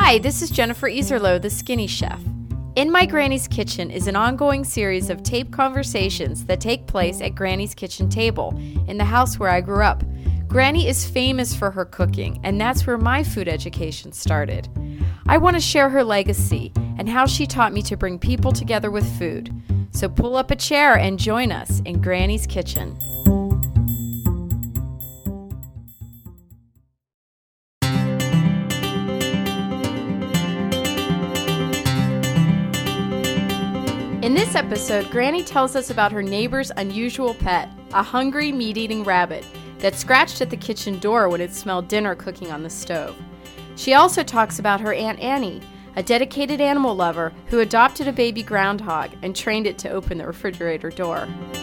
Hi, this is Jennifer Iserloh, the Skinny Chef. In My Granny's Kitchen is an ongoing series of taped conversations that take place at Granny's kitchen table in the house where I grew up. Granny is famous for her cooking, and that's where my food education started. I want to share her legacy and how she taught me to bring people together with food. So pull up a chair and join us in Granny's Kitchen. In this episode, Granny tells us about her neighbor's unusual pet, a hungry, meat-eating rabbit that scratched at the kitchen door when it smelled dinner cooking on the stove. She also talks about her Aunt Annie, a dedicated animal lover who adopted a baby groundhog and trained it to open the refrigerator door.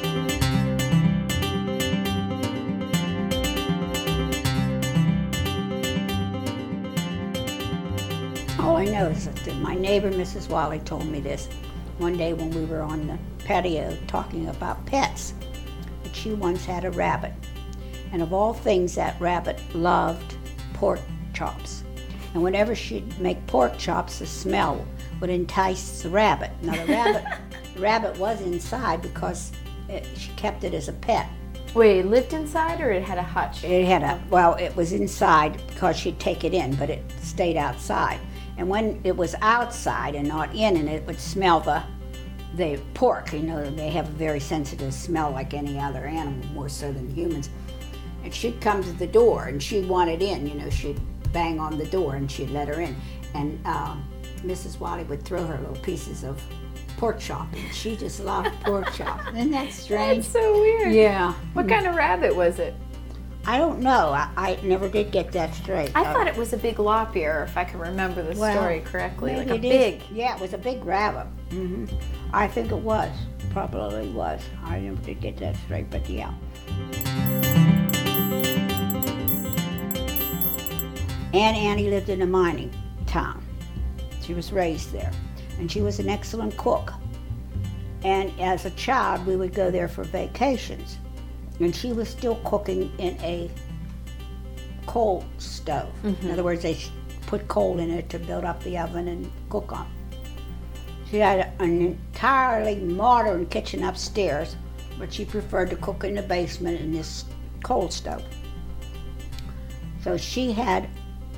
All I know is that my neighbor, Mrs. Wally, told me this one day when we were on the patio talking about pets, that she once had a rabbit. And of all things, that rabbit loved pork chops. And whenever she'd make pork chops, the smell would entice the rabbit. Now the rabbit was inside because she kept it as a pet. Wait, it lived inside or it had a hutch? It was inside because she'd take it in, but it stayed outside. And when it was outside and not in, and it would smell the pork, you know, they have a very sensitive smell like any other animal, more so than humans. And she'd come to the door and she'd want it in, you know, she'd bang on the door and she'd let her in. And Mrs. Wally would throw her little pieces of pork chop, and she just loved pork chop. Isn't that strange? That's so weird. Yeah. What kind of rabbit was it? I don't know. I never did get that straight. I thought it was a big lop-ear, if I can remember the story correctly. Like a big. Yeah, it was a big rabbit. Mm-hmm. I think it was. Probably was. I never did get that straight, but yeah. Aunt Annie lived in a mining town. She was raised there, and she was an excellent cook. And as a child, we would go there for vacations. And she was still cooking in a coal stove. Mm-hmm. In other words, they put coal in it to build up the oven and cook on. She had an entirely modern kitchen upstairs, but she preferred to cook in the basement in this coal stove. So she had,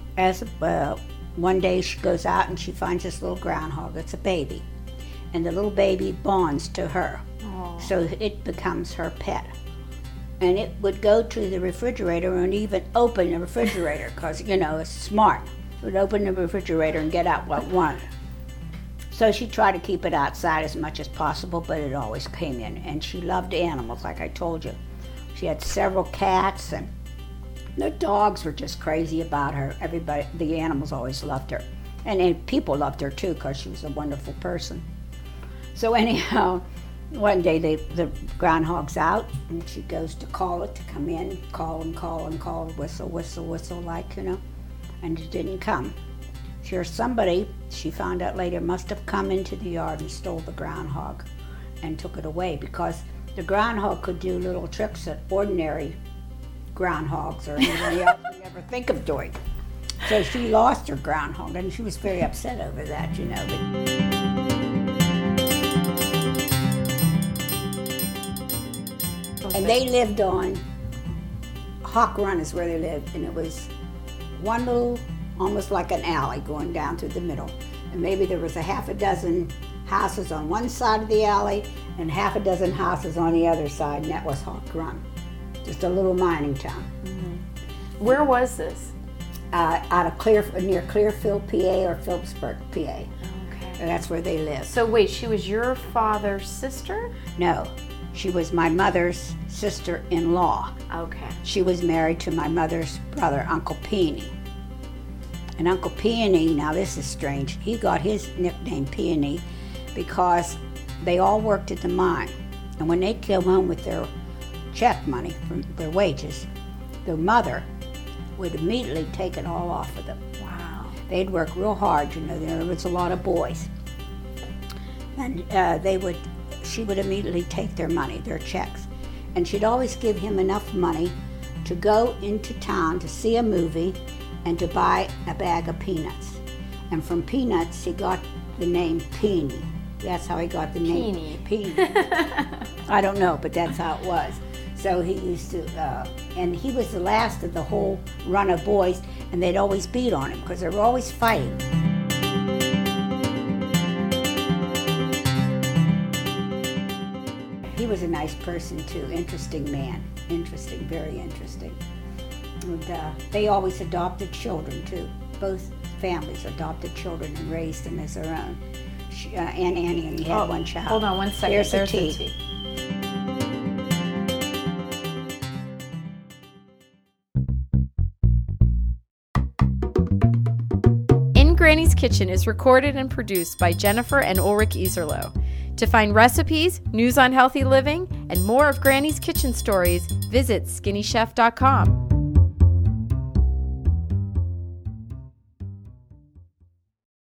one day she goes out and she finds this little groundhog. It's a baby. And the little baby bonds to her. Aww. So it becomes her pet. And it would go to the refrigerator and even open the refrigerator because, you know, it's smart. It would open the refrigerator and get out what it wanted. So she tried to keep it outside as much as possible, but it always came in. And she loved animals, like I told you. She had several cats, and the dogs were just crazy about her. Everybody, the animals always loved her. And people loved her too because she was a wonderful person. So anyhow, one day the groundhog's out, and she goes to call it to come in, call and call and call, whistle, whistle, whistle, like, you know, and it didn't come. Sure, somebody, she found out later, must have come into the yard and stole the groundhog and took it away because the groundhog could do little tricks that ordinary groundhogs or anybody else would never think of doing. So she lost her groundhog, and she was very upset over that, you know. And they lived on Hawk Run is where they lived, and it was one little, almost like an alley going down through the middle. And maybe there was a half a dozen houses on one side of the alley and half a dozen houses on the other side, and that was Hawk Run. Just a little mining town. Mm-hmm. Where was this? Out of near Clearfield, PA, or Phillipsburg, PA. Okay. And that's where they lived. So wait, she was your father's sister? No. She was my mother's sister-in-law. Okay. She was married to my mother's brother, Uncle Peony. And Uncle Peony, now this is strange, he got his nickname Peony because they all worked at the mine. And when they'd come home with their check money from their wages, their mother would immediately take it all off of them. Wow. They'd work real hard, you know, there was a lot of boys. And she would immediately take their money, their checks. And she'd always give him enough money to go into town to see a movie and to buy a bag of peanuts. And from peanuts, he got the name Peony. That's how he got the name. Peony. I don't know, but that's how it was. So he used to, and he was the last of the whole run of boys, and they'd always beat on him because they were always fighting. He was a nice person too, interesting man, interesting, very interesting. And they always adopted children too. Both families adopted children and raised them as their own. Aunt Annie and he had one child. Hold on one second. There's the tea. tea. In Granny's Kitchen is recorded and produced by Jennifer and Ulrich Iserloh. To find recipes, news on healthy living, and more of Granny's Kitchen stories, visit skinnychef.com.